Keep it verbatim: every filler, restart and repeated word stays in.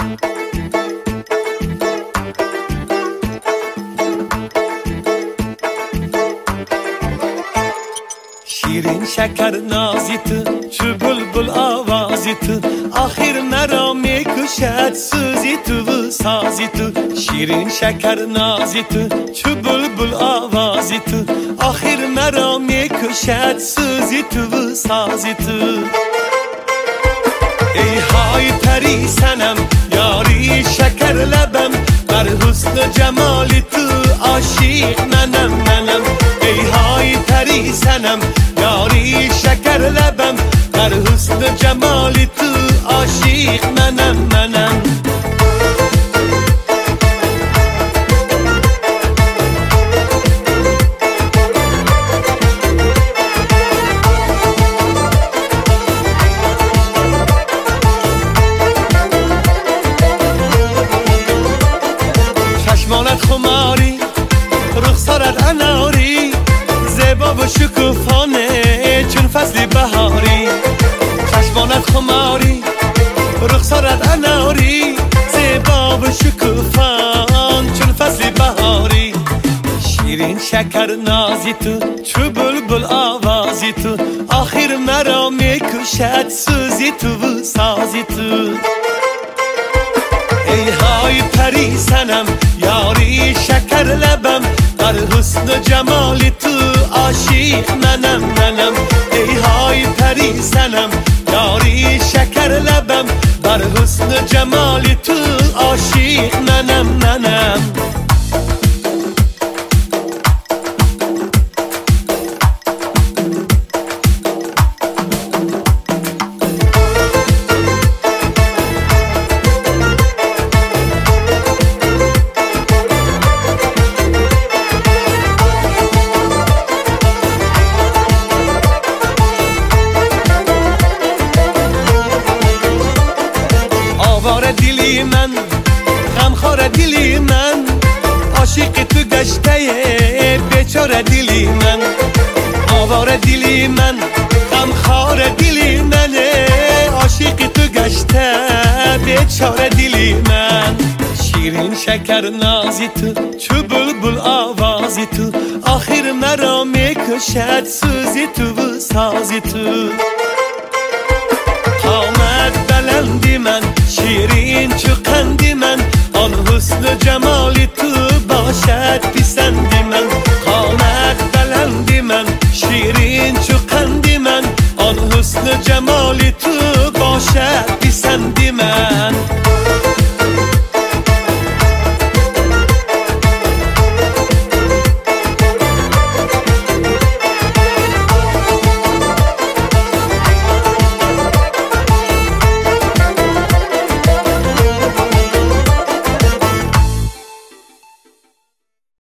شیرین شکر نازیت چو بلبل آوازیت آخر مرا میکشد سوزیت و سازیت شیرین شکر نازیت چو بلبل آوازیت آخر مرا میکشد سوزیت و سازیت ای های پری سنم یاری شکر لبم بر حسن جمالی تو عاشق منم منم ای های پری سنم یاری شکر لبم بر حسن جمالی تو عاشق منم منم چشمانت خماری رخسارت اناری زیبا و شکوفانه چون فصل بهاری چشمانت خماری رخسارت اناری زیبا و شکوفان چون فصل بهاری شیرین شکر نازی تو چو بلبل آوازی تو آخر مرا میکشد سوزی تو و سازی تو ای های پری سنم یاری شکر لبم بر حسن جمالی تو عاشق منم منم ای های پری سنم یاری شکر لبم بر حسن جمالی تو عاشق منم منم آواره دلی من غمخواره دلی من عاشق تو گشته بیچاره دلی من آواره دلی من غمخواره دلی من عاشق تو گشته بیچاره دلی من شیرین شکر نازی تو چو بلبل آوازی تو آخر مرا میکشد سوزی تو و سازی تو قامت بلندی من شیرین چو قندی من آن حسن جمالی تو